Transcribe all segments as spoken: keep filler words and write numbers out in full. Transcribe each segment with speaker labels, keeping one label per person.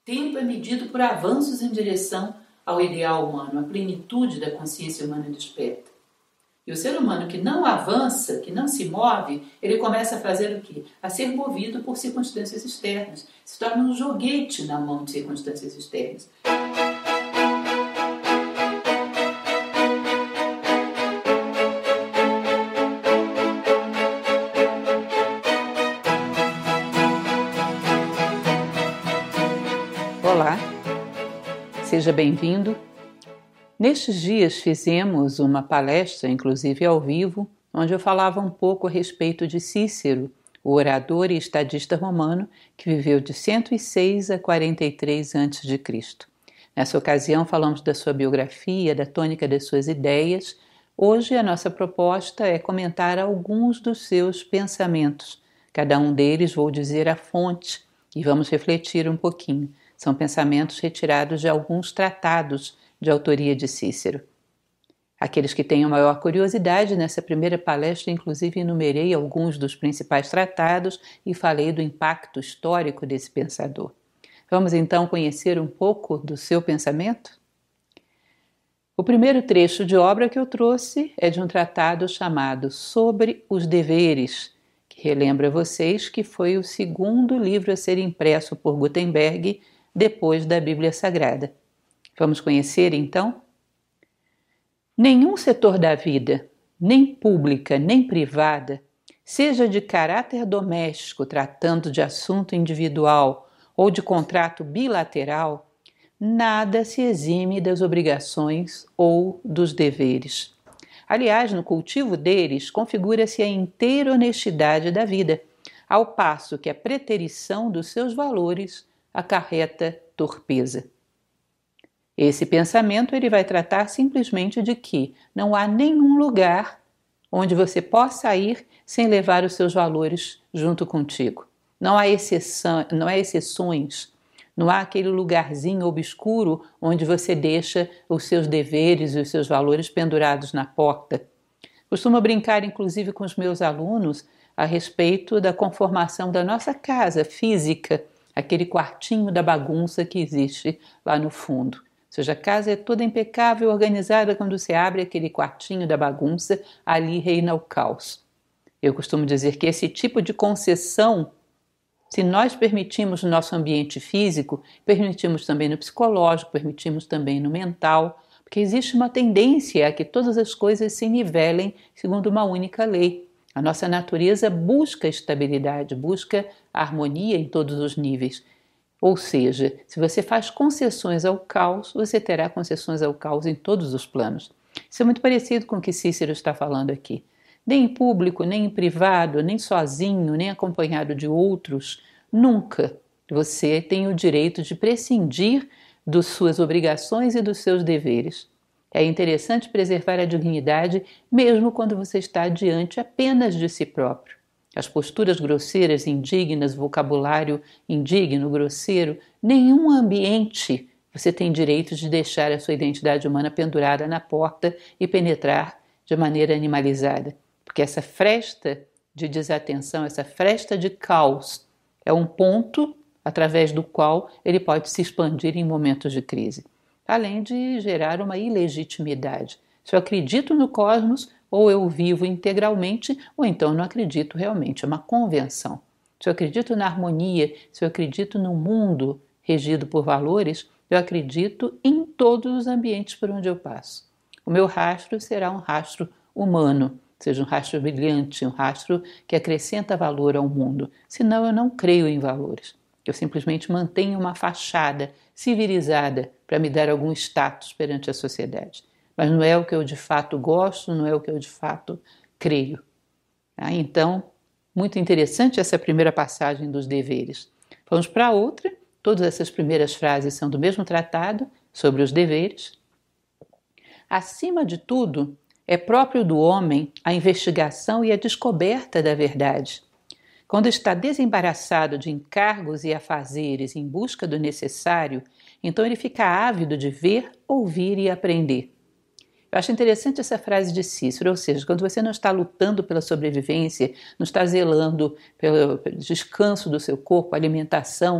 Speaker 1: Tempo é medido por avanços em direção ao ideal humano, à plenitude da consciência humana desperta. E o ser humano que não avança, que não se move, ele começa a fazer o quê? A ser movido por circunstâncias externas. Se torna um joguete na mão de circunstâncias externas.
Speaker 2: Olá, seja bem-vindo. Nestes dias fizemos uma palestra, inclusive ao vivo, onde eu falava um pouco a respeito de Cícero, o orador e estadista romano que viveu de cento e seis a quarenta e três antes de Cristo. Nessa ocasião falamos da sua biografia, da tônica das suas ideias. Hoje a nossa proposta é comentar alguns dos seus pensamentos. Cada um deles vou dizer a fonte e vamos refletir um pouquinho. São pensamentos retirados de alguns tratados de autoria de Cícero. Aqueles que tenham maior curiosidade, nessa primeira palestra, inclusive, enumerei alguns dos principais tratados e falei do impacto histórico desse pensador. Vamos então conhecer um pouco do seu pensamento? O primeiro trecho de obra que eu trouxe é de um tratado chamado Sobre os Deveres, que relembra vocês que foi o segundo livro a ser impresso por Gutenberg depois da Bíblia Sagrada. Vamos conhecer, então? Nenhum setor da vida, nem pública nem privada, seja de caráter doméstico, tratando de assunto individual ou de contrato bilateral, nada se exime das obrigações ou dos deveres. Aliás, no cultivo deles, configura-se a inteira honestidade da vida, ao passo que a preterição dos seus valores acarreta torpeza. Esse pensamento ele vai tratar simplesmente de que não há nenhum lugar onde você possa ir sem levar os seus valores junto contigo. Não há exceção, não há exceções, não há aquele lugarzinho obscuro onde você deixa os seus deveres e os seus valores pendurados na porta. Costumo brincar, inclusive, com os meus alunos a respeito da conformação da nossa casa física, aquele quartinho da bagunça que existe lá no fundo. Ou seja, a casa é toda impecável, organizada, quando você abre aquele quartinho da bagunça, ali reina o caos. Eu costumo dizer que esse tipo de concessão, se nós permitimos no nosso ambiente físico, permitimos também no psicológico, permitimos também no mental, porque existe uma tendência a que todas as coisas se nivelem segundo uma única lei. A nossa natureza busca estabilidade, busca harmonia em todos os níveis. Ou seja, se você faz concessões ao caos, você terá concessões ao caos em todos os planos. Isso é muito parecido com o que Cícero está falando aqui. Nem em público, nem em privado, nem sozinho, nem acompanhado de outros, nunca você tem o direito de prescindir das suas obrigações e dos seus deveres. É interessante preservar a dignidade mesmo quando você está diante apenas de si próprio. As posturas grosseiras, indignas, vocabulário indigno, grosseiro, nenhum ambiente você tem direito de deixar a sua identidade humana pendurada na porta e penetrar de maneira animalizada. Porque essa fresta de desatenção, essa fresta de caos, é um ponto através do qual ele pode se expandir em momentos de crise. Além de gerar uma ilegitimidade. Se eu acredito no cosmos, ou eu vivo integralmente, ou então não acredito realmente. É uma convenção. Se eu acredito na harmonia, se eu acredito num mundo regido por valores, eu acredito em todos os ambientes por onde eu passo. O meu rastro será um rastro humano, seja um rastro brilhante, um rastro que acrescenta valor ao mundo. Senão eu não creio em valores. Eu simplesmente mantenho uma fachada civilizada para me dar algum status perante a sociedade. Mas não é o que eu de fato gosto, não é o que eu de fato creio. Ah, então, muito interessante essa primeira passagem dos deveres. Vamos para outra. Todas essas primeiras frases são do mesmo tratado, sobre os deveres. Acima de tudo, é próprio do homem a investigação e a descoberta da verdade. Quando está desembaraçado de encargos e afazeres em busca do necessário, então ele fica ávido de ver, ouvir e aprender. Eu acho interessante essa frase de Cícero, ou seja, quando você não está lutando pela sobrevivência, não está zelando pelo descanso do seu corpo, alimentação,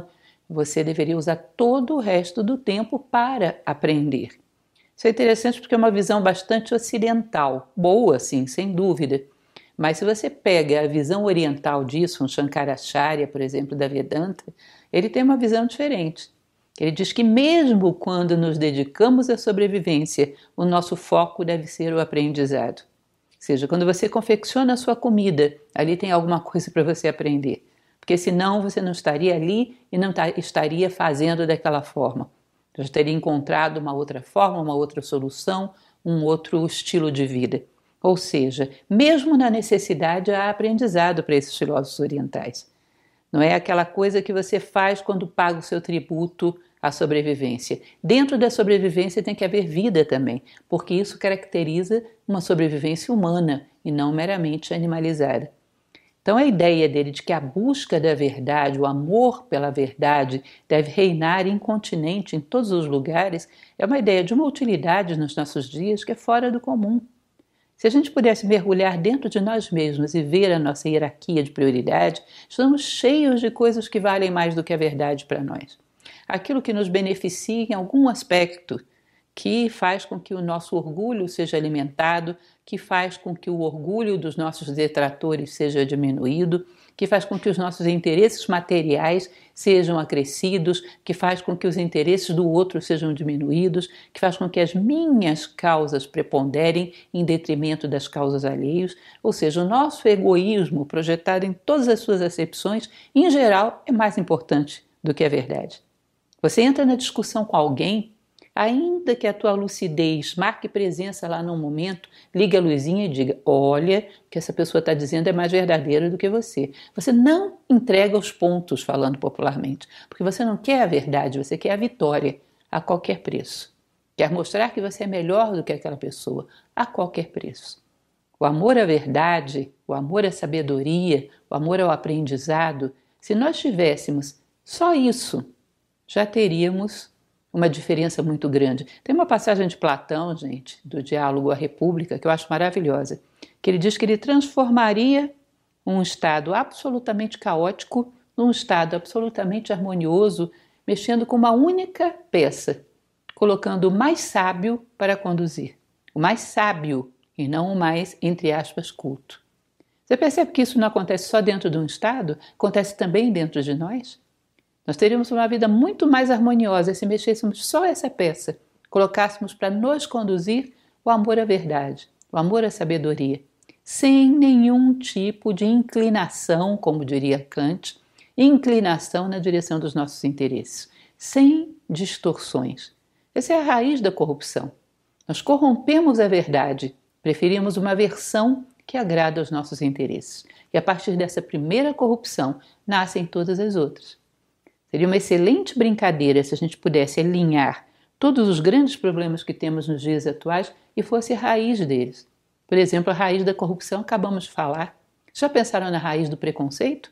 Speaker 2: você deveria usar todo o resto do tempo para aprender. Isso é interessante porque é uma visão bastante ocidental, boa sim, sem dúvida. Mas se você pega a visão oriental disso, um Shankaracharya, por exemplo, da Vedanta, ele tem uma visão diferente. Ele diz que mesmo quando nos dedicamos à sobrevivência, o nosso foco deve ser o aprendizado. Ou seja, quando você confecciona a sua comida, ali tem alguma coisa para você aprender. Porque senão você não estaria ali e não estaria fazendo daquela forma. Você teria encontrado uma outra forma, uma outra solução, um outro estilo de vida. Ou seja, mesmo na necessidade há aprendizado para esses filósofos orientais. Não é aquela coisa que você faz quando paga o seu tributo à sobrevivência. Dentro da sobrevivência tem que haver vida também, porque isso caracteriza uma sobrevivência humana e não meramente animalizada. Então a ideia dele de que a busca da verdade, o amor pela verdade deve reinar incontinente em todos os lugares, é uma ideia de uma utilidade nos nossos dias que é fora do comum. Se a gente pudesse mergulhar dentro de nós mesmos e ver a nossa hierarquia de prioridade, estamos cheios de coisas que valem mais do que a verdade para nós. Aquilo que nos beneficia em algum aspecto, que faz com que o nosso orgulho seja alimentado, que faz com que o orgulho dos nossos detratores seja diminuído, que faz com que os nossos interesses materiais sejam acrescidos, que faz com que os interesses do outro sejam diminuídos, que faz com que as minhas causas preponderem em detrimento das causas alheias, ou seja, o nosso egoísmo projetado em todas as suas acepções, em geral, é mais importante do que a verdade. Você entra na discussão com alguém, ainda que a tua lucidez marque presença lá num momento, liga a luzinha e diga, olha, o que essa pessoa está dizendo é mais verdadeiro do que você. Você não entrega os pontos, falando popularmente, porque você não quer a verdade, você quer a vitória, a qualquer preço. Quer mostrar que você é melhor do que aquela pessoa, a qualquer preço. O amor à verdade, o amor à sabedoria, o amor ao aprendizado, se nós tivéssemos só isso, já teríamos uma diferença muito grande. Tem uma passagem de Platão, gente, do diálogo A República, que eu acho maravilhosa, que ele diz que ele transformaria um estado absolutamente caótico num estado absolutamente harmonioso, mexendo com uma única peça, colocando o mais sábio para conduzir. O mais sábio e não o mais, entre aspas, culto. Você percebe que isso não acontece só dentro de um estado? Acontece também dentro de nós? Nós teríamos uma vida muito mais harmoniosa se mexêssemos só essa peça, colocássemos para nos conduzir o amor à verdade, o amor à sabedoria, sem nenhum tipo de inclinação, como diria Kant, inclinação na direção dos nossos interesses, sem distorções. Essa é a raiz da corrupção. Nós corrompemos a verdade, preferimos uma versão que agrada aos nossos interesses. E a partir dessa primeira corrupção nascem todas as outras. Seria uma excelente brincadeira se a gente pudesse alinhar todos os grandes problemas que temos nos dias atuais e fosse a raiz deles. Por exemplo, a raiz da corrupção, acabamos de falar. Já pensaram na raiz do preconceito?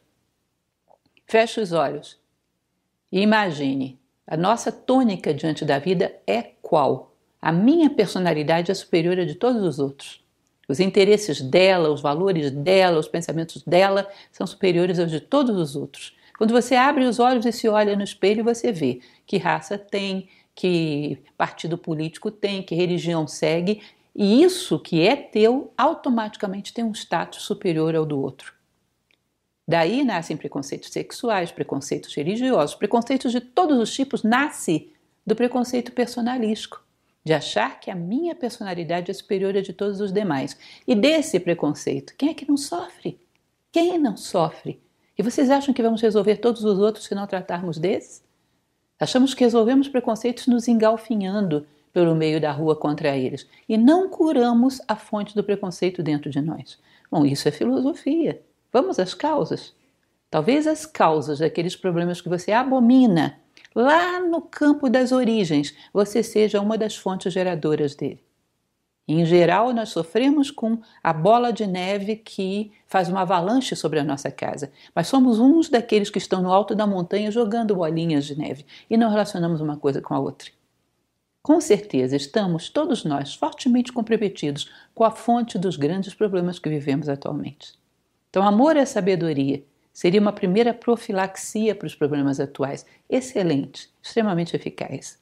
Speaker 2: Feche os olhos e imagine, a nossa tônica diante da vida é qual? A minha personalidade é superior à de todos os outros. Os interesses dela, os valores dela, os pensamentos dela são superiores aos de todos os outros. Quando você abre os olhos e se olha no espelho, você vê que raça tem, que partido político tem, que religião segue, e isso que é teu automaticamente tem um status superior ao do outro. Daí nascem preconceitos sexuais, preconceitos religiosos, preconceitos de todos os tipos, nasce do preconceito personalístico, de achar que a minha personalidade é superior à de todos os demais. E desse preconceito, quem é que não sofre? Quem não sofre? E vocês acham que vamos resolver todos os outros se não tratarmos desses? Achamos que resolvemos preconceitos nos engalfinhando pelo meio da rua contra eles e não curamos a fonte do preconceito dentro de nós. Bom, isso é filosofia. Vamos às causas? Talvez as causas daqueles problemas que você abomina, lá no campo das origens, você seja uma das fontes geradoras dele. Em geral, nós sofremos com a bola de neve que faz uma avalanche sobre a nossa casa, mas somos uns daqueles que estão no alto da montanha jogando bolinhas de neve e não relacionamos uma coisa com a outra. Com certeza, estamos, todos nós, fortemente comprometidos com a fonte dos grandes problemas que vivemos atualmente. Então, amor à sabedoria Seria uma primeira profilaxia para os problemas atuais. Excelente, extremamente eficaz.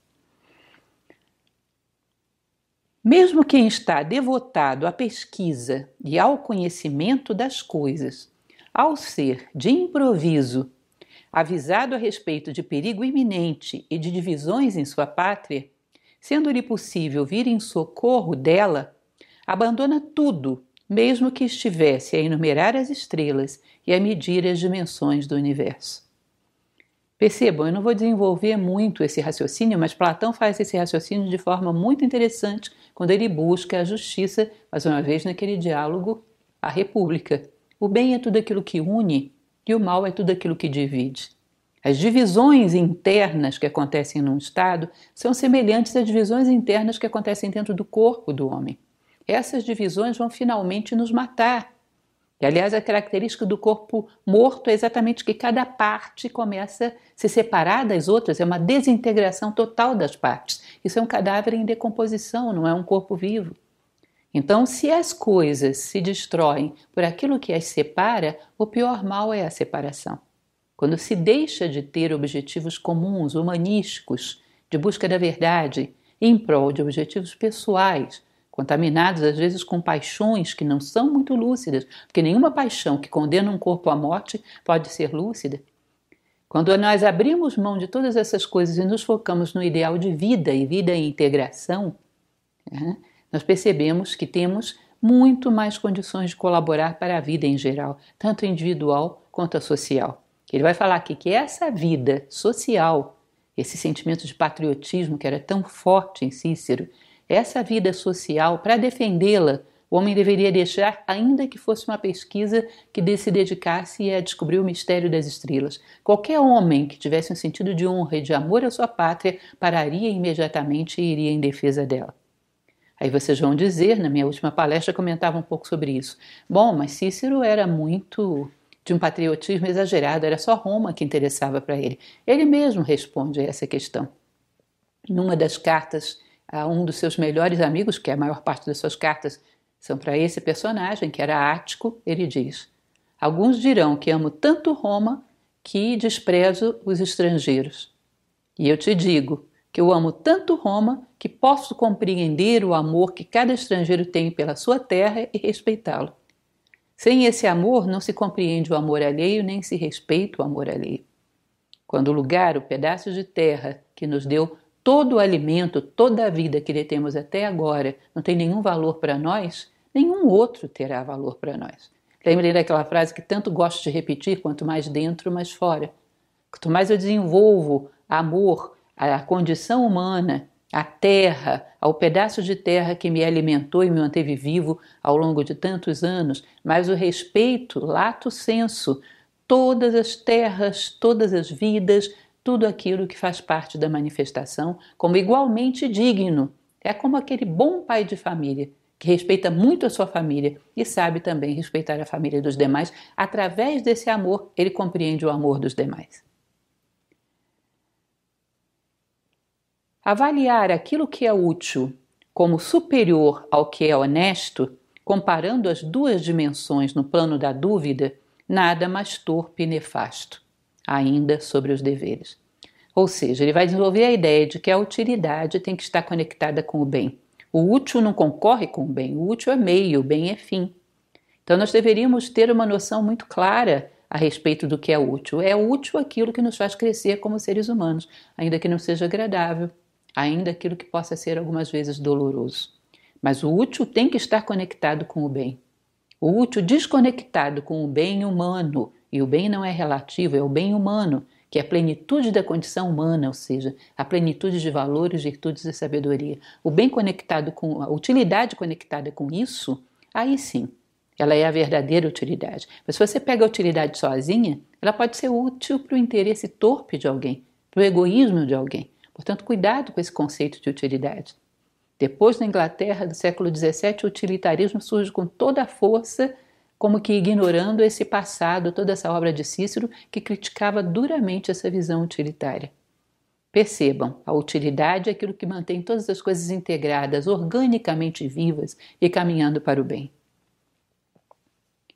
Speaker 2: Mesmo quem está devotado à pesquisa e ao conhecimento das coisas, ao ser, de improviso, avisado a respeito de perigo iminente e de divisões em sua pátria, sendo-lhe possível vir em socorro dela, abandona tudo, mesmo que estivesse a enumerar as estrelas e a medir as dimensões do universo. Percebam, eu não vou desenvolver muito esse raciocínio, mas Platão faz esse raciocínio de forma muito interessante quando ele busca a justiça, mais uma vez naquele diálogo, a república. O bem é tudo aquilo que une e o mal é tudo aquilo que divide. As divisões internas que acontecem num Estado são semelhantes às divisões internas que acontecem dentro do corpo do homem. Essas divisões vão finalmente nos matar. E, aliás, a característica do corpo morto é exatamente que cada parte começa a se separar das outras, é uma desintegração total das partes. Isso é um cadáver em decomposição, não é um corpo vivo. Então, se as coisas se destroem por aquilo que as separa, o pior mal é a separação. Quando se deixa de ter objetivos comuns, humanísticos, de busca da verdade, em prol de objetivos pessoais, contaminados às vezes com paixões que não são muito lúcidas, porque nenhuma paixão que condena um corpo à morte pode ser lúcida. Quando nós abrimos mão de todas essas coisas e nos focamos no ideal de vida e vida em integração, né, nós percebemos que temos muito mais condições de colaborar para a vida em geral, tanto individual quanto a social. Ele vai falar aqui que essa vida social, esse sentimento de patriotismo que era tão forte em Cícero, essa vida social, para defendê-la, o homem deveria deixar, ainda que fosse uma pesquisa que se dedicasse a descobrir o mistério das estrelas. Qualquer homem que tivesse um sentido de honra e de amor à sua pátria pararia imediatamente e iria em defesa dela. Aí vocês vão dizer, na minha última palestra comentava um pouco sobre isso. Bom, mas Cícero era muito de um patriotismo exagerado, era só Roma que interessava para ele. Ele mesmo responde a essa questão. Numa das cartas a um dos seus melhores amigos, que a maior parte das suas cartas são para esse personagem, que era Ático, ele diz: alguns dirão que amo tanto Roma que desprezo os estrangeiros. E eu te digo que eu amo tanto Roma que posso compreender o amor que cada estrangeiro tem pela sua terra e respeitá-lo. Sem esse amor não se compreende o amor alheio, nem se respeita o amor alheio. Quando o lugar, o pedaço de terra que nos deu todo o alimento, toda a vida que detemos até agora não tem nenhum valor para nós, nenhum outro terá valor para nós. Lembrei daquela frase que tanto gosto de repetir, quanto mais dentro, mais fora. Quanto mais eu desenvolvo amor à condição humana, à terra, ao pedaço de terra que me alimentou e me manteve vivo ao longo de tantos anos, mais o respeito, lato sensu, todas as terras, todas as vidas, tudo aquilo que faz parte da manifestação como igualmente digno. É como aquele bom pai de família que respeita muito a sua família e sabe também respeitar a família dos demais. Através desse amor, ele compreende o amor dos demais. Avaliar aquilo que é útil como superior ao que é honesto, comparando as duas dimensões no plano da dúvida, nada mais torpe e nefasto, ainda sobre os deveres. Ou seja, ele vai desenvolver a ideia de que a utilidade tem que estar conectada com o bem. O útil não concorre com o bem, o útil é meio, o bem é fim. Então nós deveríamos ter uma noção muito clara a respeito do que é útil. É útil aquilo que nos faz crescer como seres humanos, ainda que não seja agradável, ainda aquilo que possa ser algumas vezes doloroso. Mas o útil tem que estar conectado com o bem. O útil desconectado com o bem humano, e o bem não é relativo, é o bem humano, que é a plenitude da condição humana, ou seja, a plenitude de valores, virtudes e sabedoria. O bem conectado com, a utilidade conectada com isso, aí sim, ela é a verdadeira utilidade. Mas se você pega a utilidade sozinha, ela pode ser útil para o interesse torpe de alguém, para o egoísmo de alguém. Portanto, cuidado com esse conceito de utilidade. Depois, na Inglaterra do século dezessete, o utilitarismo surge com toda a força, como que ignorando esse passado, toda essa obra de Cícero, que criticava duramente essa visão utilitária. Percebam, a utilidade é aquilo que mantém todas as coisas integradas, organicamente vivas e caminhando para o bem.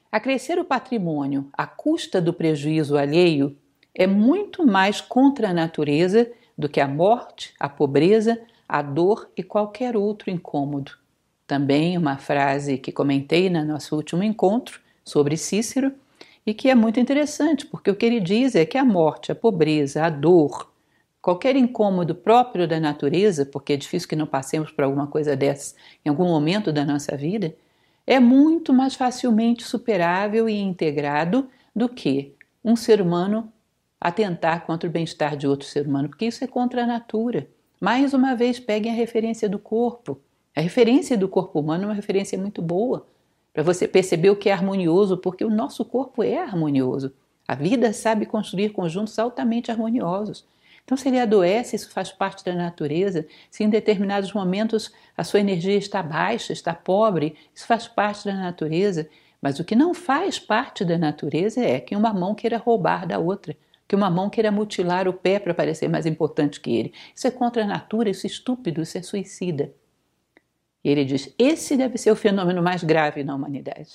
Speaker 2: Acrescer o patrimônio à custa do prejuízo alheio é muito mais contra a natureza do que a morte, a pobreza, a dor e qualquer outro incômodo. Também uma frase que comentei no nosso último encontro sobre Cícero e que é muito interessante, porque o que ele diz é que a morte, a pobreza, a dor, qualquer incômodo próprio da natureza, porque é difícil que não passemos por alguma coisa dessas em algum momento da nossa vida, é muito mais facilmente superável e integrado do que um ser humano atentar contra o bem-estar de outro ser humano, porque isso é contra a natura. Mais uma vez, peguem a referência do corpo. A referência do corpo humano é uma referência muito boa, para você perceber o que é harmonioso, porque o nosso corpo é harmonioso. A vida sabe construir conjuntos altamente harmoniosos. Então, se ele adoece, isso faz parte da natureza. Se em determinados momentos a sua energia está baixa, está pobre, isso faz parte da natureza. Mas o que não faz parte da natureza é que uma mão queira roubar da outra, que uma mão queira mutilar o pé para parecer mais importante que ele. Isso é contra a natura, isso é estúpido, isso é suicida. E ele diz, esse deve ser o fenômeno mais grave na humanidade.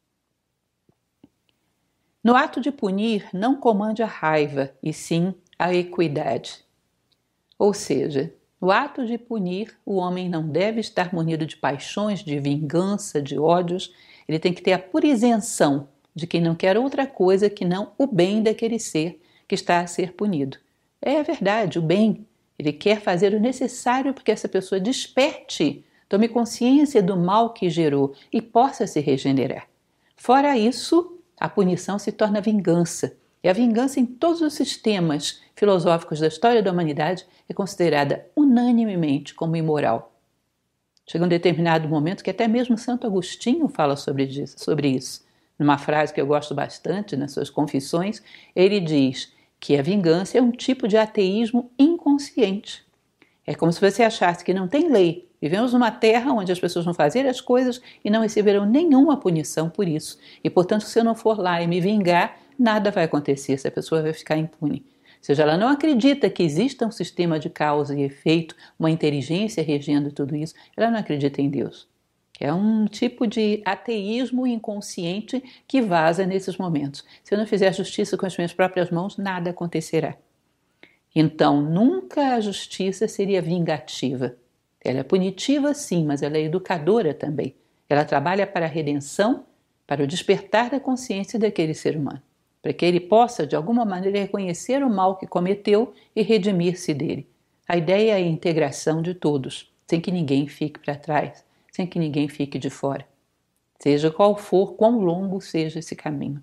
Speaker 2: No ato de punir, não comande a raiva, e sim a equidade. Ou seja, no ato de punir, o homem não deve estar munido de paixões, de vingança, de ódios. Ele tem que ter a pura isenção de quem não quer outra coisa que não o bem daquele ser que está a ser punido. É verdade, o bem. Ele quer fazer o necessário para que essa pessoa desperte, tome consciência do mal que gerou e possa se regenerar. Fora isso, a punição se torna vingança. E a vingança em todos os sistemas filosóficos da história da humanidade é considerada unanimemente como imoral. Chega um determinado momento que até mesmo Santo Agostinho fala sobre isso, sobre isso. Numa frase que eu gosto bastante, nas suas Confissões, ele diz que a vingança é um tipo de ateísmo inconsciente. É como se você achasse que não tem lei. Vivemos numa terra onde as pessoas vão fazer as coisas e não receberão nenhuma punição por isso. E, portanto, se eu não for lá e me vingar, nada vai acontecer, essa pessoa vai ficar impune. Ou seja, ela não acredita que exista um sistema de causa e efeito, uma inteligência regendo tudo isso, ela não acredita em Deus. É um tipo de ateísmo inconsciente que vaza nesses momentos. Se eu não fizer justiça com as minhas próprias mãos, nada acontecerá. Então, nunca a justiça seria vingativa. Ela é punitiva, sim, mas ela é educadora também. Ela trabalha para a redenção, para o despertar da consciência daquele ser humano, para que ele possa, de alguma maneira, reconhecer o mal que cometeu e redimir-se dele. A ideia é a integração de todos, sem que ninguém fique para trás, sem que ninguém fique de fora. Seja qual for, quão longo seja esse caminho.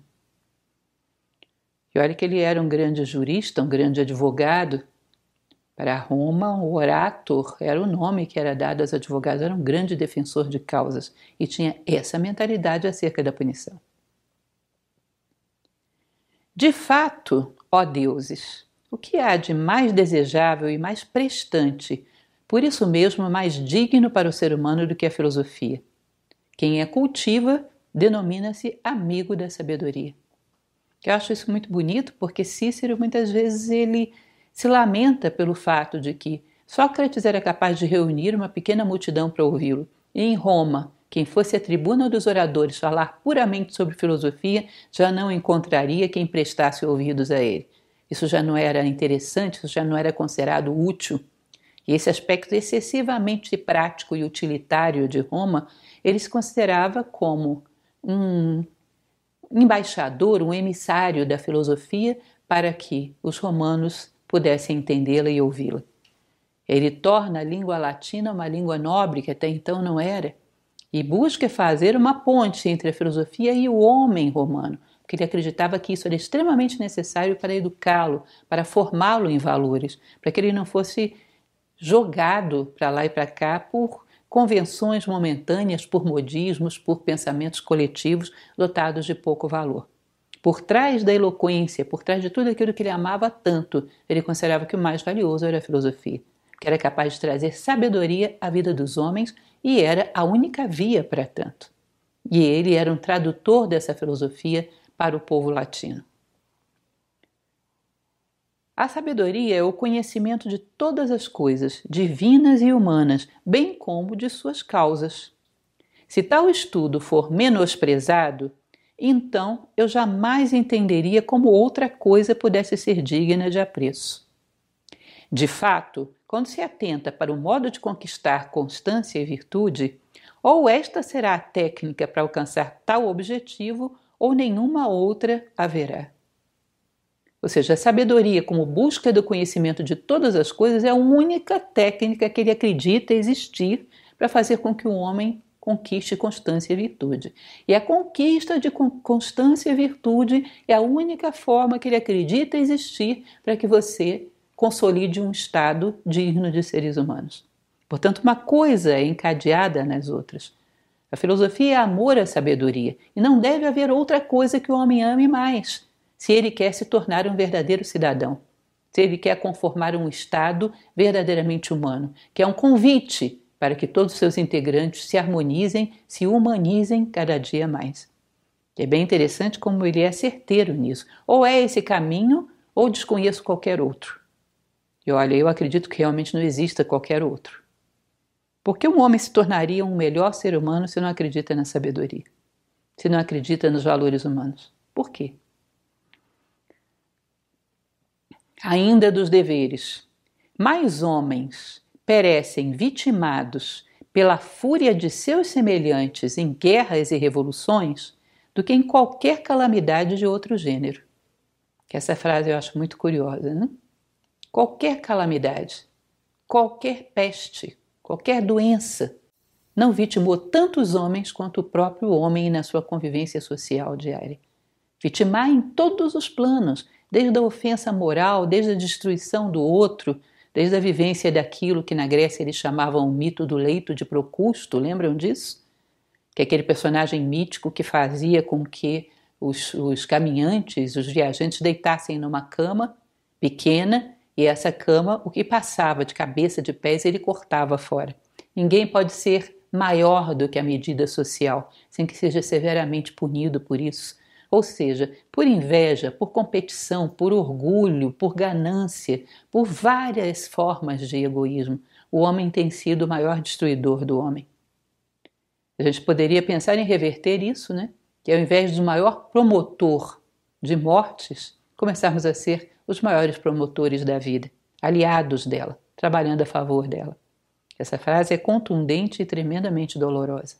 Speaker 2: E olha que ele era um grande jurista, um grande advogado. Para Roma, o orator era o nome que era dado aos advogados, era um grande defensor de causas e tinha essa mentalidade acerca da punição. De fato, ó deuses, o que há de mais desejável e mais prestante, por isso mesmo mais digno para o ser humano do que a filosofia? Quem a cultiva denomina-se amigo da sabedoria. Eu acho isso muito bonito porque Cícero muitas vezes ele se lamenta pelo fato de que Sócrates era capaz de reunir uma pequena multidão para ouvi-lo. E em Roma, quem fosse a tribuna dos oradores falar puramente sobre filosofia já não encontraria quem prestasse ouvidos a ele. Isso já não era interessante, isso já não era considerado útil. E esse aspecto excessivamente prático e utilitário de Roma, ele se considerava como um embaixador, um emissário da filosofia para que os romanos pudessem entendê-la e ouvi-la. Ele torna a língua latina uma língua nobre, que até então não era, e busca fazer uma ponte entre a filosofia e o homem romano, porque ele acreditava que isso era extremamente necessário para educá-lo, para formá-lo em valores, para que ele não fosse jogado para lá e para cá por convenções momentâneas, por modismos, por pensamentos coletivos dotados de pouco valor. Por trás da eloquência, por trás de tudo aquilo que ele amava tanto, ele considerava que o mais valioso era a filosofia, que era capaz de trazer sabedoria à vida dos homens e era a única via para tanto. E ele era um tradutor dessa filosofia para o povo latino. A sabedoria é o conhecimento de todas as coisas, divinas e humanas, bem como de suas causas. Se tal estudo for menosprezado, então eu jamais entenderia como outra coisa pudesse ser digna de apreço. De fato, quando se atenta para o modo de conquistar constância e virtude, ou esta será a técnica para alcançar tal objetivo, ou nenhuma outra haverá. Ou seja, a sabedoria como busca do conhecimento de todas as coisas é a única técnica que ele acredita existir para fazer com que o homem conquiste constância e virtude. E a conquista de constância e virtude é a única forma que ele acredita existir para que você consolide um estado digno de seres humanos. Portanto, uma coisa é encadeada nas outras. A filosofia é amor à sabedoria, e não deve haver outra coisa que o homem ame mais, se ele quer se tornar um verdadeiro cidadão, se ele quer conformar um estado verdadeiramente humano, que é um convite para que todos os seus integrantes se harmonizem, se humanizem cada dia mais. É bem interessante como ele é certeiro nisso. Ou é esse caminho, ou desconheço qualquer outro. E olha, eu acredito que realmente não exista qualquer outro. Por que um homem se tornaria um melhor ser humano se não acredita na sabedoria? Se não acredita nos valores humanos? Por quê? Ainda dos deveres. Mais homens perecem vitimados pela fúria de seus semelhantes em guerras e revoluções do que em qualquer calamidade de outro gênero. Essa frase eu acho muito curiosa, né? Qualquer calamidade, qualquer peste, qualquer doença não vitimou tantos homens quanto o próprio homem na sua convivência social diária. Vitimar em todos os planos, desde a ofensa moral, desde a destruição do outro, desde a vivência daquilo que na Grécia eles chamavam o mito do leito de Procusto, lembram disso? Que é aquele personagem mítico que fazia com que os, os caminhantes, os viajantes deitassem numa cama pequena, e essa cama, o que passava de cabeça, de pés, ele cortava fora. Ninguém pode ser maior do que a medida social, sem que seja severamente punido por isso. Ou seja, por inveja, por competição, por orgulho, por ganância, por várias formas de egoísmo, o homem tem sido o maior destruidor do homem. A gente poderia pensar em reverter isso, né? Que ao invés do maior promotor de mortes, começarmos a ser os maiores promotores da vida, aliados dela, trabalhando a favor dela. Essa frase é contundente e tremendamente dolorosa.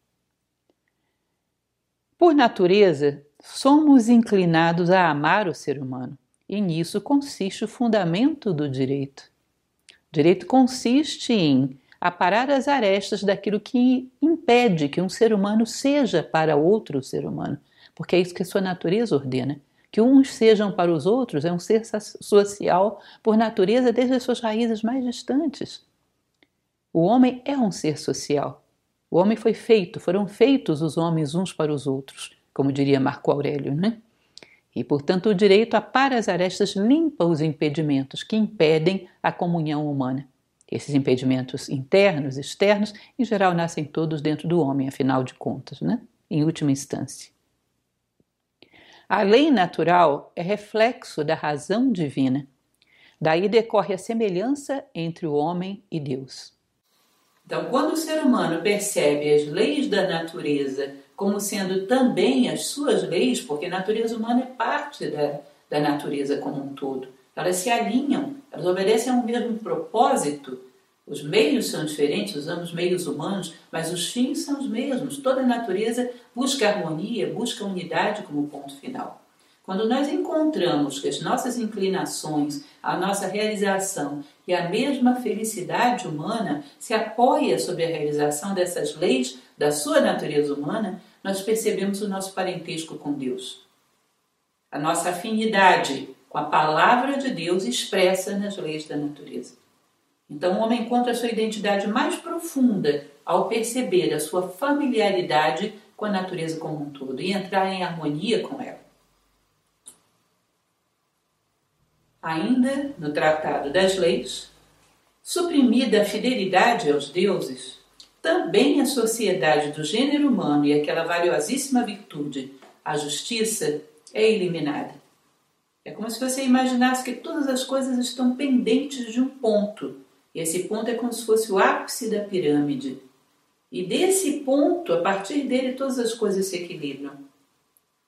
Speaker 2: Por natureza, somos inclinados a amar o ser humano, e nisso consiste o fundamento do direito. O direito consiste em aparar as arestas daquilo que impede que um ser humano seja para outro ser humano, porque é isso que a sua natureza ordena. Que uns sejam para os outros é um ser social por natureza desde as suas raízes mais distantes. O homem é um ser social. O homem foi feito, foram feitos os homens uns para os outros, como diria Marco Aurélio, né? E, portanto, o direito apara as arestas, limpa os impedimentos que impedem a comunhão humana. Esses impedimentos internos, externos, em geral nascem todos dentro do homem, afinal de contas, né? Em última instância. A lei natural é reflexo da razão divina. Daí decorre a semelhança entre o homem e Deus.
Speaker 1: Então, quando o ser humano percebe as leis da natureza como sendo também as suas leis, porque a natureza humana é parte da, da natureza como um todo, elas se alinham, elas obedecem a um mesmo propósito. Os meios são diferentes, usamos meios humanos, mas os fins são os mesmos. Toda a natureza busca harmonia, busca unidade como ponto final. Quando nós encontramos que as nossas inclinações, a nossa realização e a mesma felicidade humana se apoia sobre a realização dessas leis da sua natureza humana, nós percebemos o nosso parentesco com Deus. A nossa afinidade com a palavra de Deus expressa nas leis da natureza. Então o homem encontra a sua identidade mais profunda ao perceber a sua familiaridade com a natureza como um todo e entrar em harmonia com ela. Ainda no Tratado das Leis, suprimida a fidelidade aos deuses, também a sociedade do gênero humano e aquela valiosíssima virtude, a justiça, é eliminada. É como se você imaginasse que todas as coisas estão pendentes de um ponto. E esse ponto é como se fosse o ápice da pirâmide. E desse ponto, a partir dele, todas as coisas se equilibram.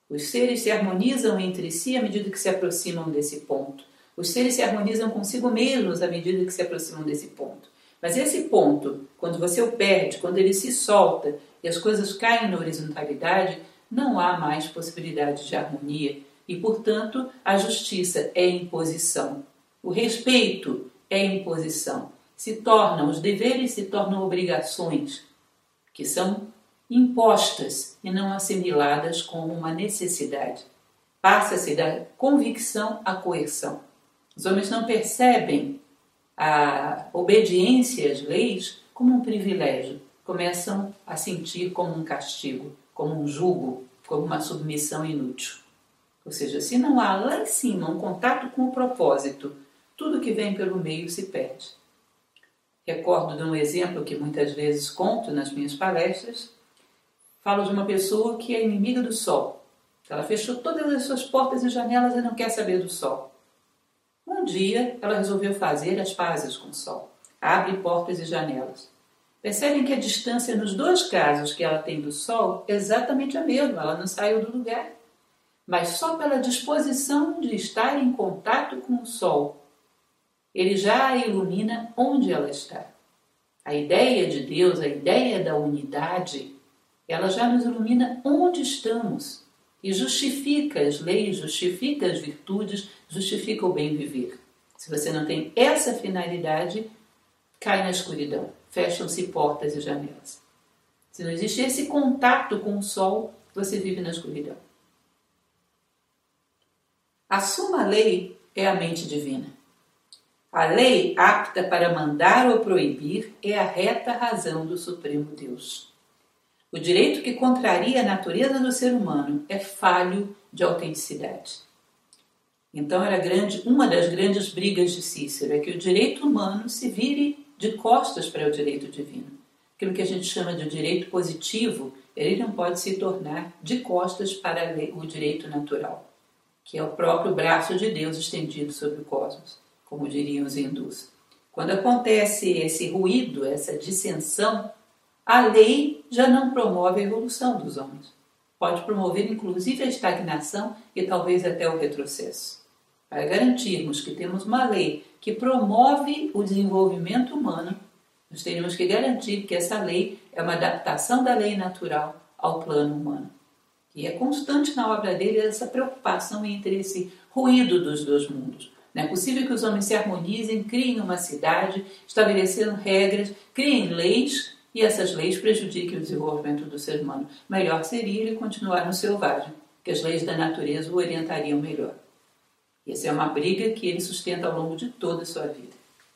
Speaker 1: Os seres se harmonizam entre si à medida que se aproximam desse ponto. Os seres se harmonizam consigo mesmos à medida que se aproximam desse ponto. Mas esse ponto, quando você o perde, quando ele se solta e as coisas caem na horizontalidade, não há mais possibilidade de harmonia e, portanto, a justiça é imposição. O respeito é imposição. Se tornam, os deveres se tornam obrigações, que são impostas e não assimiladas como uma necessidade. Passa-se da convicção à coerção. Os homens não percebem a obediência às leis como um privilégio. Começam a sentir como um castigo, como um jugo, como uma submissão inútil. Ou seja, se não há lá em cima um contato com o propósito, tudo que vem pelo meio se perde. Recordo de um exemplo que muitas vezes conto nas minhas palestras. Falo de uma pessoa que é inimiga do sol. Ela fechou todas as suas portas e janelas e não quer saber do sol. Um dia, ela resolveu fazer as pazes com o sol. Abre portas e janelas. Percebem que a distância nos dois casos que ela tem do sol é exatamente a mesma. Ela não saiu do lugar. Mas só pela disposição de estar em contato com o sol, ele já a ilumina onde ela está. A ideia de Deus, a ideia da unidade, ela já nos ilumina onde estamos e justifica as leis, justifica as virtudes, justifica o bem viver. Se você não tem essa finalidade, cai na escuridão, fecham-se portas e janelas. Se não existe esse contato com o sol, você vive na escuridão. A suma lei é a mente divina. A lei apta para mandar ou proibir é a reta razão do Supremo Deus. O direito que contraria a natureza do ser humano é falho de autenticidade. Então era grande, uma das grandes brigas de Cícero é que o direito humano se vire de costas para o direito divino. Aquilo que a gente chama de direito positivo, ele não pode se tornar de costas para o direito natural, que é o próprio braço de Deus estendido sobre o cosmos, como diriam os hindus. Quando acontece esse ruído, essa dissensão, a lei já não promove a evolução dos homens. Pode promover inclusive a estagnação e talvez até o retrocesso. Para garantirmos que temos uma lei que promove o desenvolvimento humano, nós teríamos que garantir que essa lei é uma adaptação da lei natural ao plano humano. E é constante na obra dele essa preocupação entre esse ruído dos dois mundos. Não é possível que os homens se harmonizem, criem uma cidade, estabelecendo regras, criem leis e essas leis prejudiquem o desenvolvimento do ser humano. Melhor seria ele continuar no selvagem, que as leis da natureza o orientariam melhor. E essa é uma briga que ele sustenta ao longo de toda a sua vida.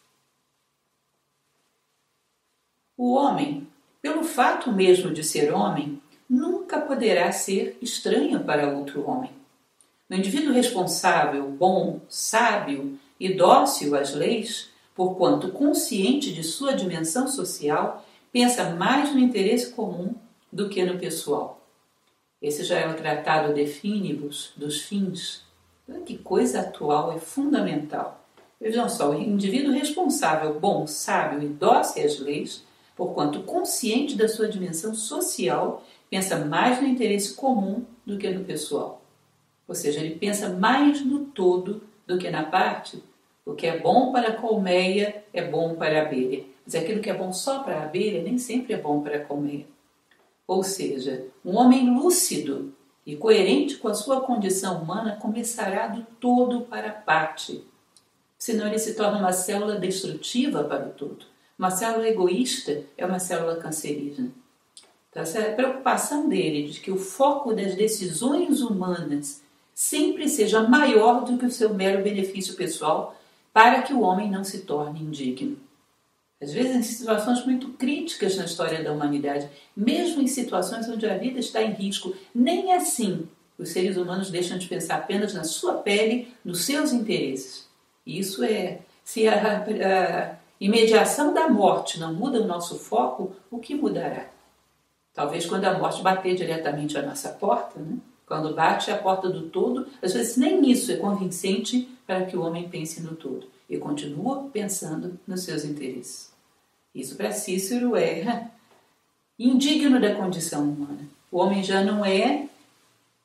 Speaker 1: O homem, pelo fato mesmo de ser homem, nunca poderá ser estranho para outro homem. O indivíduo responsável, bom, sábio e dócil às leis, porquanto consciente de sua dimensão social, pensa mais no interesse comum do que no pessoal. Esse já é o tratado de Finibus, dos fins. Que coisa atual, é fundamental. Vejam só, o indivíduo responsável, bom, sábio e dócil às leis, porquanto consciente da sua dimensão social, pensa mais no interesse comum do que no pessoal. Ou seja, ele pensa mais no todo do que na parte. O que é bom para a colmeia é bom para a abelha. Mas aquilo que é bom só para a abelha nem sempre é bom para a colmeia. Ou seja, um homem lúcido e coerente com a sua condição humana começará do todo para a parte. Senão ele se torna uma célula destrutiva para o todo. Uma célula egoísta é uma célula cancerígena. Então, essa é a preocupação dele, de que o foco das decisões humanas sempre seja maior do que o seu mero benefício pessoal, para que o homem não se torne indigno. Às vezes em situações muito críticas na história da humanidade, mesmo em situações onde a vida está em risco, nem assim os seres humanos deixam de pensar apenas na sua pele, nos seus interesses. Isso é, se a, a imediação da morte não muda o nosso foco, o que mudará? Talvez quando a morte bater diretamente à nossa porta, né? Quando bate a porta do todo, às vezes nem isso é convincente para que o homem pense no todo. E continua pensando nos seus interesses. Isso para Cícero é indigno da condição humana. O homem já não é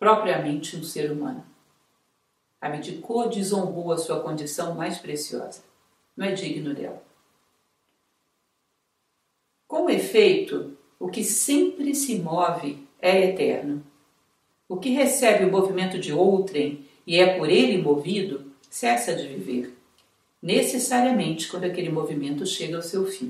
Speaker 1: propriamente um ser humano. Abdicou, desonrou a sua condição mais preciosa. Não é digno dela. Com efeito, o que sempre se move é eterno. O que recebe o movimento de outrem e é por ele movido, cessa de viver, necessariamente quando aquele movimento chega ao seu fim.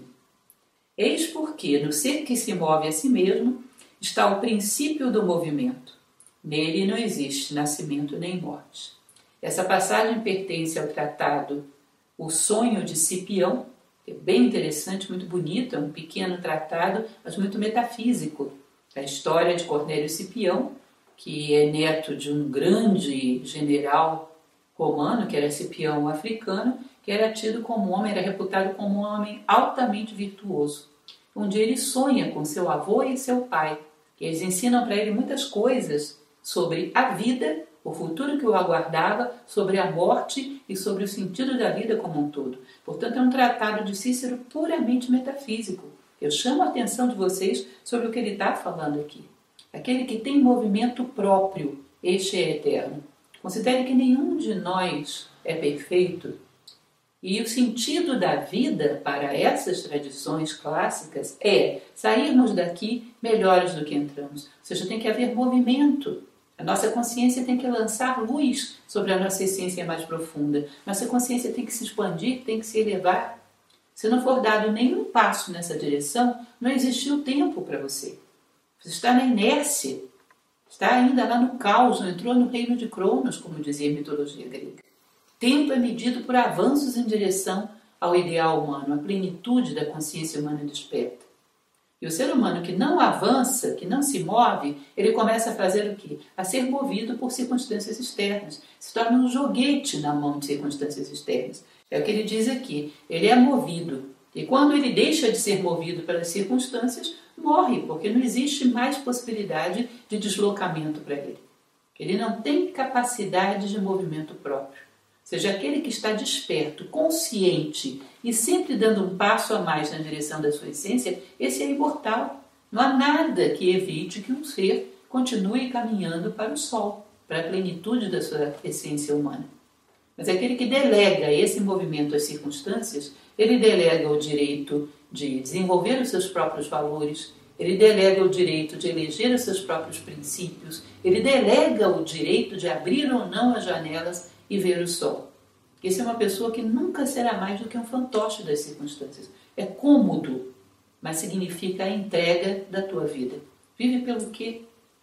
Speaker 1: Eis porque, no ser que se move a si mesmo, está o princípio do movimento. Nele não existe nascimento nem morte. Essa passagem pertence ao tratado O Sonho de Cipião, que é bem interessante, muito bonito, é um pequeno tratado, mas muito metafísico. A história de Cornélio Cipião, que é neto de um grande general romano, que era Cipião africano, que era tido como homem, era reputado como um homem altamente virtuoso. Um dia ele sonha com seu avô e seu pai, que eles ensinam para ele muitas coisas sobre a vida, o futuro que o aguardava, sobre a morte e sobre o sentido da vida como um todo. Portanto, é um tratado de Cícero puramente metafísico. Eu chamo a atenção de vocês sobre o que ele está falando aqui. Aquele que tem movimento próprio, este é eterno. Considere que nenhum de nós é perfeito. E o sentido da vida para essas tradições clássicas é sairmos daqui melhores do que entramos. Ou seja, tem que haver movimento. A nossa consciência tem que lançar luz sobre a nossa essência mais profunda. Nossa consciência tem que se expandir, tem que se elevar. Se não for dado nenhum passo nessa direção, não existiu tempo para você. Você está na inércia, está ainda lá no caos, não entrou no reino de Cronos, como dizia a mitologia grega. Tempo é medido por avanços em direção ao ideal humano, à plenitude da consciência humana desperta. E o ser humano que não avança, que não se move, ele começa a fazer o quê? A ser movido por circunstâncias externas. Se torna um joguete na mão de circunstâncias externas. É o que ele diz aqui. Ele é movido. E quando ele deixa de ser movido pelas circunstâncias, morre, porque não existe mais possibilidade de deslocamento para ele. Ele não tem capacidade de movimento próprio. Ou seja, aquele que está desperto, consciente e sempre dando um passo a mais na direção da sua essência, esse é imortal. Não há nada que evite que um ser continue caminhando para o sol, para a plenitude da sua essência humana. Mas aquele que delega esse movimento às circunstâncias, ele delega o direito de desenvolver os seus próprios valores, ele delega o direito de eleger os seus próprios princípios, ele delega o direito de abrir ou não as janelas e ver o sol. Essa é uma pessoa que nunca será mais do que um fantoche das circunstâncias. É cômodo, mas significa a entrega da tua vida. Vive pelo quê?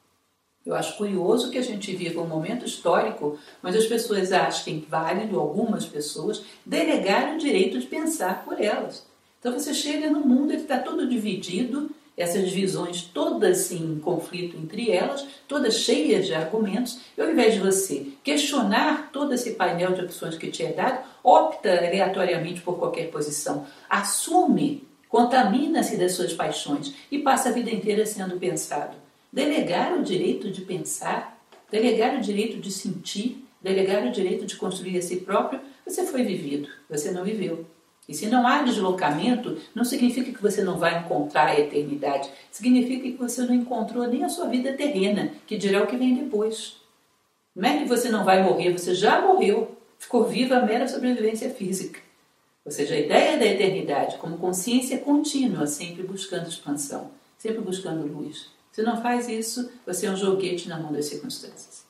Speaker 1: Eu acho curioso que a gente viva um momento histórico, mas as pessoas achem válido, algumas pessoas, delegar o direito de pensar por elas. Então você chega no mundo, ele está todo dividido, essas visões todas em conflito entre elas, todas cheias de argumentos, e ao invés de você questionar todo esse painel de opções que te é dado, opta aleatoriamente por qualquer posição, assume, contamina-se das suas paixões e passa a vida inteira sendo pensado. Delegar o direito de pensar, delegar o direito de sentir, delegar o direito de construir a si próprio, você foi vivido, você não viveu. E se não há deslocamento, não significa que você não vai encontrar a eternidade. Significa que você não encontrou nem a sua vida terrena, que dirá o que vem depois. Não é que você não vai morrer, você já morreu. Ficou viva a mera sobrevivência física. Ou seja, a ideia da eternidade como consciência contínua, sempre buscando expansão, sempre buscando luz. Se não faz isso, você é um joguete na mão das circunstâncias.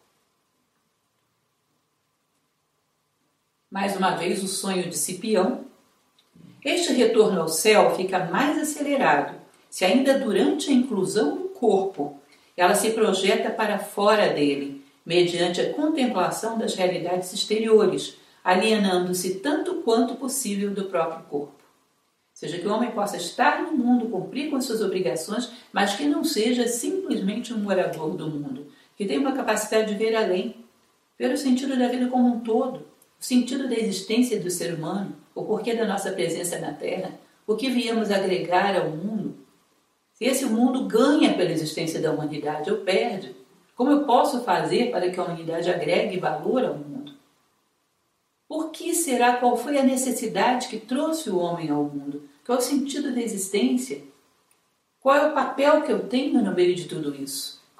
Speaker 1: Mais uma vez, o sonho de Cipião. Este retorno ao céu fica mais acelerado se ainda durante a inclusão no corpo ela se projeta para fora dele, mediante a contemplação das realidades exteriores, alienando-se tanto quanto possível do próprio corpo. Ou seja, que o homem possa estar no mundo, cumprir com as suas obrigações, mas que não seja simplesmente um morador do mundo, que tenha uma capacidade de ver além, ver o sentido da vida como um todo, o sentido da existência do ser humano, o porquê da nossa presença na Terra, o que viemos agregar ao mundo. Se esse mundo ganha pela existência da humanidade ou perde, como eu posso fazer para que a humanidade agregue valor ao mundo? Por que será, qual foi a necessidade que trouxe o homem ao mundo? Qual é o sentido da existência? Qual é o papel que eu tenho no meio de tudo isso?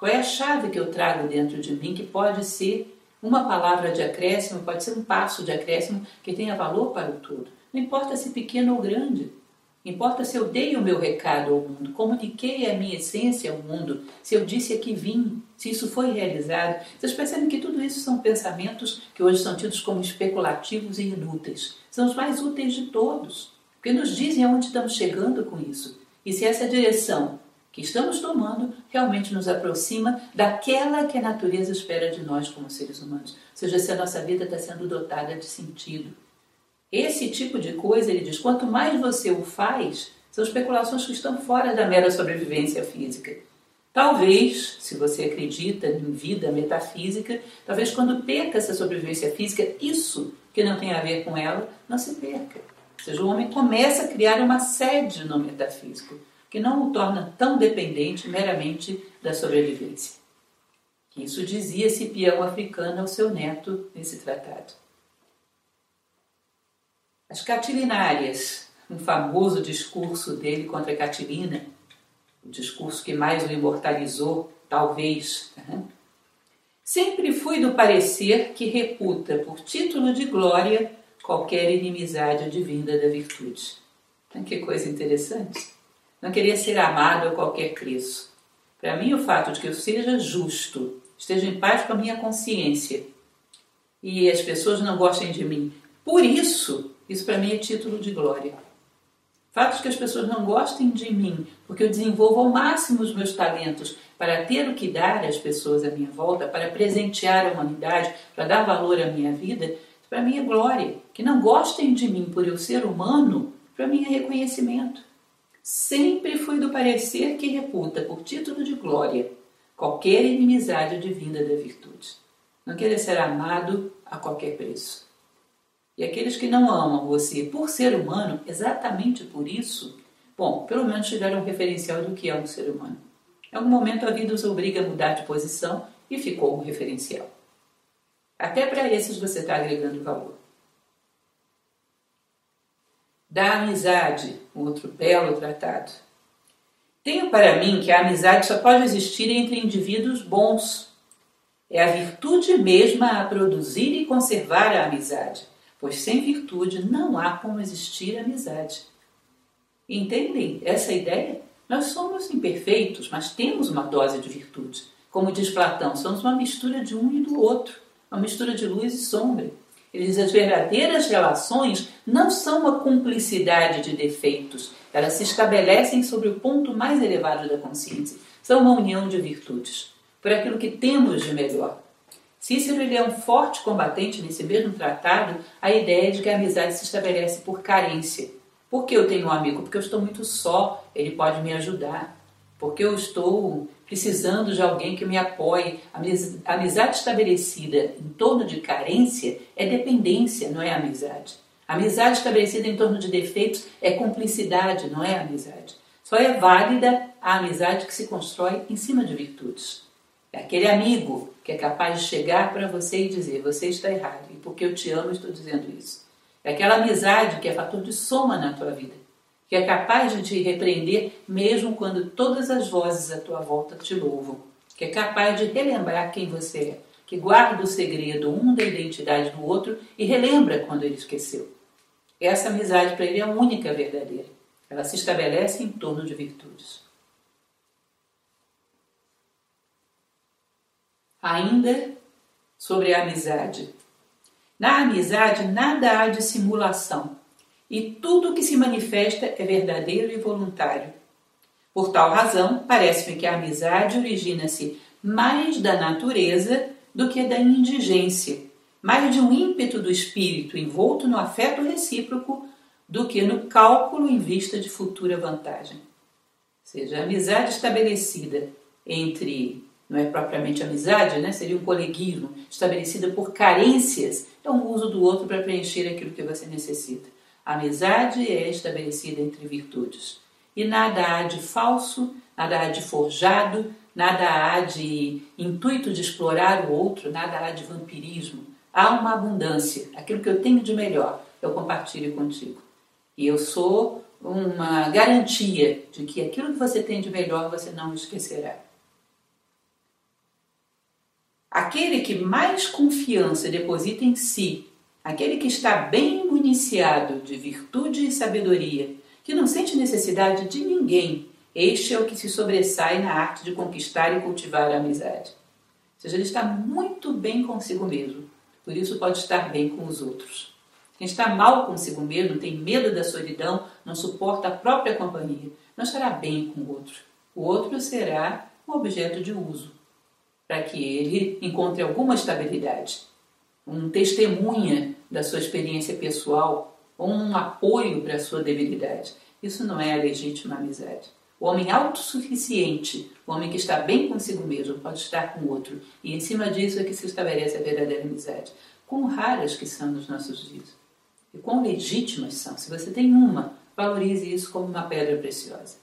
Speaker 1: Qual é a chave que eu trago dentro de mim que pode ser uma palavra de acréscimo, pode ser um passo de acréscimo que tenha valor para o todo. Não importa se pequeno ou grande. Importa se eu dei o meu recado ao mundo, comuniquei a minha essência ao mundo, se eu disse aqui vim, se isso foi realizado. Vocês percebem que tudo isso são pensamentos que hoje são tidos como especulativos e inúteis. São os mais úteis de todos, porque nos dizem aonde estamos chegando com isso. E se essa direção que estamos tomando realmente nos aproxima daquela que a natureza espera de nós como seres humanos. Ou seja, se a nossa vida está sendo dotada de sentido. Esse tipo de coisa, ele diz, quanto mais você o faz, são especulações que estão fora da mera sobrevivência física. Talvez, se você acredita em vida metafísica, talvez quando perca essa sobrevivência física, isso que não tem a ver com ela, não se perca. Ou seja, o homem começa a criar uma sede no metafísico, que não o torna tão dependente meramente da sobrevivência. Isso dizia Cipião Africano ao seu neto nesse tratado. As Catilinárias, um famoso discurso dele contra a Catilina, o discurso que mais o imortalizou, talvez. Uhum. Sempre fui do parecer que reputa por título de glória qualquer inimizade advinda da virtude. Que coisa interessante. Não queria ser amado a qualquer preço. Para mim, o fato de que eu seja justo, esteja em paz com a minha consciência e as pessoas não gostem de mim, por isso, isso para mim é título de glória. O fato de que as pessoas não gostem de mim, porque eu desenvolvo ao máximo os meus talentos para ter o que dar às pessoas à minha volta, para presentear a humanidade, para dar valor à minha vida, para mim é glória. Que não gostem de mim por eu ser humano, para mim é reconhecimento. Sempre fui do parecer que reputa por título de glória qualquer inimizade advinda da virtude. Não querer ser amado a qualquer preço. E aqueles que não amam você por ser humano, exatamente por isso, bom, pelo menos tiveram um referencial do que é um ser humano. Em algum momento a vida os obriga a mudar de posição e ficou um referencial. Até para esses você está agregando valor. Da amizade, um outro belo tratado. Tenho para mim que a amizade só pode existir entre indivíduos bons. É a virtude mesma a produzir e conservar a amizade. Pois sem virtude não há como existir amizade. Entendem essa ideia? Nós somos imperfeitos, mas temos uma dose de virtude. Como diz Platão, somos uma mistura de um e do outro, uma mistura de luz e sombra. Ele diz que as verdadeiras relações não são uma cumplicidade de defeitos, elas se estabelecem sobre o ponto mais elevado da consciência. São uma união de virtudes, por aquilo que temos de melhor. Cícero ele é um forte combatente nesse mesmo tratado, a ideia de que a amizade se estabelece por carência. Por que eu tenho um amigo? Porque eu estou muito só, ele pode me ajudar. Porque eu estou precisando de alguém que me apoie. A amizade estabelecida em torno de carência é dependência, não é amizade. A amizade estabelecida em torno de defeitos é cumplicidade, não é amizade. Só é válida a amizade que se constrói em cima de virtudes. É aquele amigo que é capaz de chegar para você e dizer, você está errado, e porque eu te amo estou dizendo isso. É aquela amizade que é fator de soma na tua vida, que é capaz de te repreender mesmo quando todas as vozes à tua volta te louvam, que é capaz de relembrar quem você é, que guarda o segredo um da identidade do outro e relembra quando ele esqueceu. Essa amizade para ele é a única verdadeira. Ela se estabelece em torno de virtudes. Ainda sobre a amizade. Na amizade nada há de simulação, e tudo que se manifesta é verdadeiro e voluntário. Por tal razão, parece-me que a amizade origina-se mais da natureza do que da indigência, mais de um ímpeto do espírito envolto no afeto recíproco do que no cálculo em vista de futura vantagem. Ou seja, a amizade estabelecida entre... não é propriamente amizade, né? Seria um coleguismo, estabelecida por carências, é um uso do outro para preencher aquilo que você necessita. A amizade é estabelecida entre virtudes. E nada há de falso, nada há de forjado, nada há de intuito de explorar o outro, nada há de vampirismo. Há uma abundância, aquilo que eu tenho de melhor, eu compartilho contigo. E eu sou uma garantia de que aquilo que você tem de melhor você não esquecerá. Aquele que mais confiança deposita em si, aquele que está bem municiado de virtude e sabedoria, que não sente necessidade de ninguém, este é o que se sobressai na arte de conquistar e cultivar a amizade. Ou seja, ele está muito bem consigo mesmo, por isso pode estar bem com os outros. Quem está mal consigo mesmo, tem medo da solidão, não suporta a própria companhia, não estará bem com o outro. O outro será um objeto de uso, para que ele encontre alguma estabilidade, um testemunha da sua experiência pessoal, ou um apoio para a sua debilidade. Isso não é a legítima amizade. O homem autossuficiente, o homem que está bem consigo mesmo, pode estar com o outro. E em cima disso é que se estabelece a verdadeira amizade. Quão raras que são nos nossos dias. E quão legítimas são. Se você tem uma, valorize isso como uma pedra preciosa.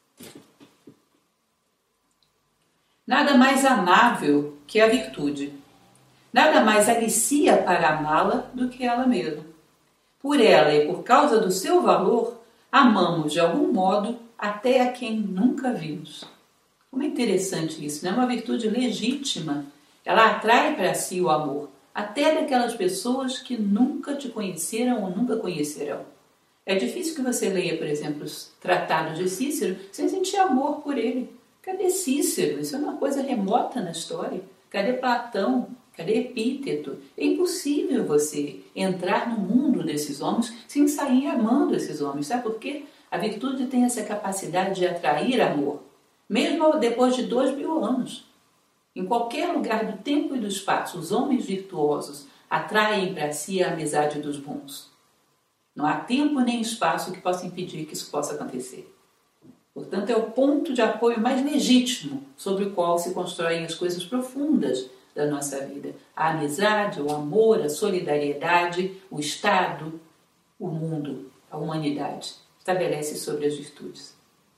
Speaker 1: Nada mais amável que a virtude. Nada mais alicia para amá-la do que ela mesma. Por ela e por causa do seu valor, amamos de algum modo até a quem nunca vimos. Como é interessante isso, não é uma virtude legítima. Ela atrai para si o amor, até daquelas pessoas que nunca te conheceram ou nunca conhecerão. É difícil que você leia, por exemplo, os tratados de Cícero sem sentir amor por ele. Cadê Cícero? Isso é uma coisa remota na história. Cadê Platão? Cadê Epíteto? É impossível você entrar no mundo desses homens sem sair amando esses homens. Sabe por quê? A virtude tem essa capacidade de atrair amor, mesmo depois de dois mil anos. Em qualquer lugar do tempo e do espaço, os homens virtuosos atraem para si a amizade dos bons. Não há tempo nem espaço que possa impedir que isso possa acontecer. Portanto, é o ponto de apoio mais legítimo sobre o qual se constroem as coisas profundas da nossa vida. A amizade, o amor, a solidariedade, o Estado, o mundo, a humanidade. Estabelece sobre as virtudes.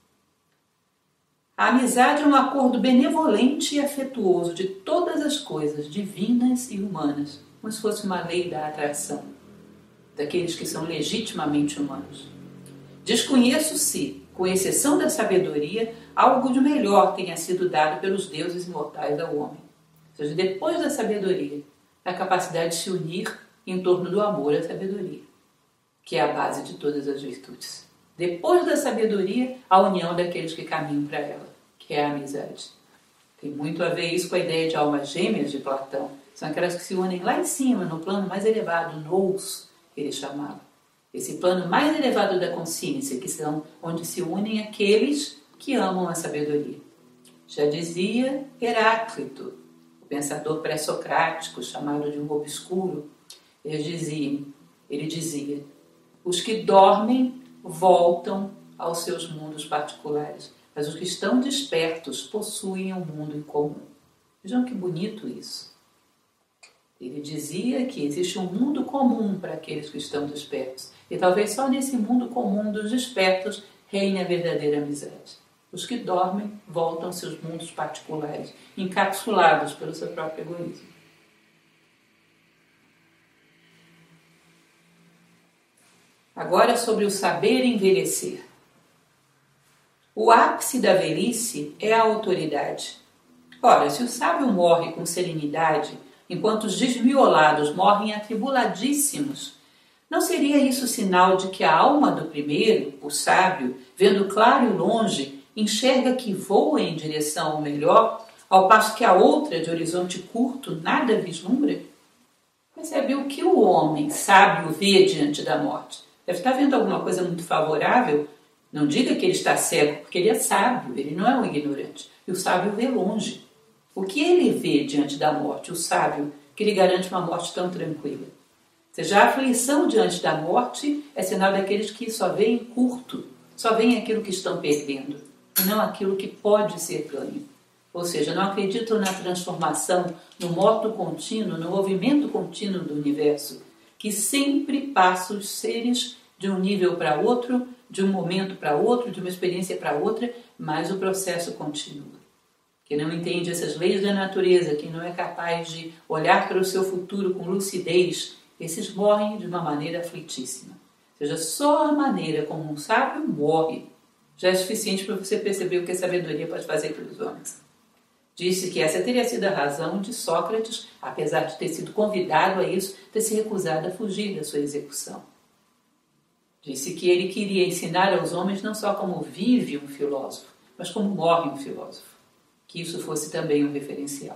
Speaker 1: A amizade é um acordo benevolente e afetuoso de todas as coisas divinas e humanas, como se fosse uma lei da atração, daqueles que são legitimamente humanos. Desconheço se, com exceção da sabedoria, algo de melhor tenha sido dado pelos deuses imortais ao homem. Ou seja, depois da sabedoria, a capacidade de se unir em torno do amor à sabedoria, que é a base de todas as virtudes. Depois da sabedoria, a união daqueles que caminham para ela, que é a amizade. Tem muito a ver isso com a ideia de almas gêmeas de Platão. São aquelas que se unem lá em cima, no plano mais elevado, nous, que ele chamava. Esse plano mais elevado da consciência, que são onde se unem aqueles que amam a sabedoria. Já dizia Heráclito, o pensador pré-socrático, chamado de um obscuro, ele dizia, ele dizia, os que dormem voltam aos seus mundos particulares, mas os que estão despertos possuem um mundo em comum. Vejam que bonito isso. Ele dizia que existe um mundo comum para aqueles que estão despertos, e talvez só nesse mundo comum dos despertos reine a verdadeira amizade. Os que dormem voltam aos seus mundos particulares, encapsulados pelo seu próprio egoísmo. Agora sobre o saber envelhecer. O ápice da velhice é a autoridade. Ora, se o sábio morre com serenidade, enquanto os desmiolados morrem atribuladíssimos, não seria isso sinal de que a alma do primeiro, o sábio, vendo claro e longe, enxerga que voa em direção ao melhor, ao passo que a outra, de horizonte curto, nada vislumbra? Percebe o que o homem sábio vê diante da morte? Deve estar vendo alguma coisa muito favorável. Não diga que ele está cego, porque ele é sábio, ele não é um ignorante. E o sábio vê longe. O que ele vê diante da morte, o sábio, que lhe garante uma morte tão tranquila? Ou seja, a aflição diante da morte é sinal daqueles que só veem curto, só veem aquilo que estão perdendo, e não aquilo que pode ser ganho. Ou seja, não acreditam na transformação, no moto contínuo, no movimento contínuo do universo, que sempre passa os seres de um nível para outro, de um momento para outro, de uma experiência para outra, mas o processo continua. Quem não entende essas leis da natureza, quem não é capaz de olhar para o seu futuro com lucidez, esses morrem de uma maneira aflitíssima. Ou seja, só a maneira como um sábio morre já é suficiente para você perceber o que a sabedoria pode fazer pelos homens. Disse que essa teria sido a razão de Sócrates, apesar de ter sido convidado a isso, ter se recusado a fugir da sua execução. Disse que ele queria ensinar aos homens não só como vive um filósofo, mas como morre um filósofo. Que isso fosse também um referencial.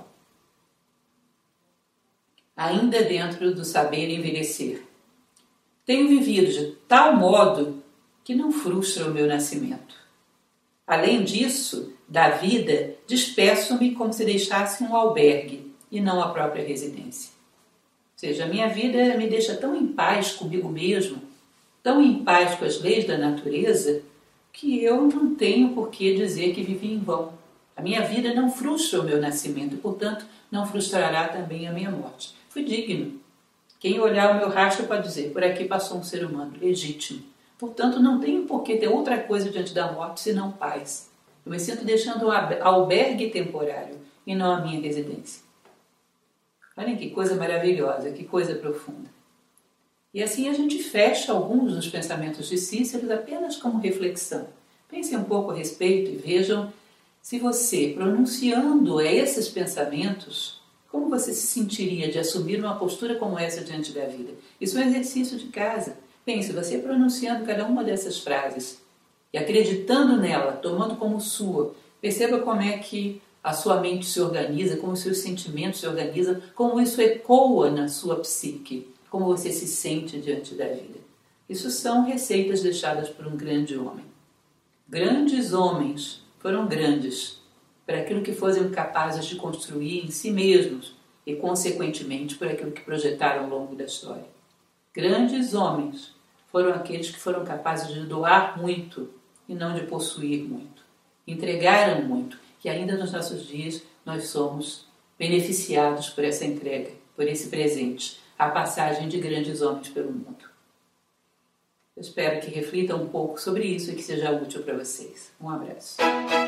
Speaker 1: Ainda dentro do saber envelhecer. Tenho vivido de tal modo que não frustra o meu nascimento. Além disso, da vida, despeço-me como se deixasse um albergue e não a própria residência. Ou seja, a minha vida me deixa tão em paz comigo mesmo, tão em paz com as leis da natureza, que eu não tenho por que dizer que vivi em vão. A minha vida não frustra o meu nascimento e, portanto, não frustrará também a minha morte. Fui digno. Quem olhar o meu rastro pode dizer, por aqui passou um ser humano legítimo. Portanto, não tenho por que ter outra coisa diante da morte senão paz. Eu me sinto deixando um albergue temporário e não a minha residência. Olhem que coisa maravilhosa, que coisa profunda. E assim a gente fecha alguns dos pensamentos de Cícero apenas como reflexão. Pensem um pouco a respeito e vejam se você, pronunciando esses pensamentos, como você se sentiria de assumir uma postura como essa diante da vida? Isso é um exercício de casa. Pense, você pronunciando cada uma dessas frases e acreditando nela, tomando como sua, perceba como é que a sua mente se organiza, como os seus sentimentos se organizam, como isso ecoa na sua psique, como você se sente diante da vida. Isso são receitas deixadas por um grande homem. Grandes homens foram grandes para aquilo que foram capazes de construir em si mesmos e, consequentemente, por aquilo que projetaram ao longo da história. Grandes homens foram aqueles que foram capazes de doar muito e não de possuir muito. Entregaram muito e ainda nos nossos dias nós somos beneficiados por essa entrega, por esse presente, a passagem de grandes homens pelo mundo. Eu espero que reflitam um pouco sobre isso e que seja útil para vocês. Um abraço.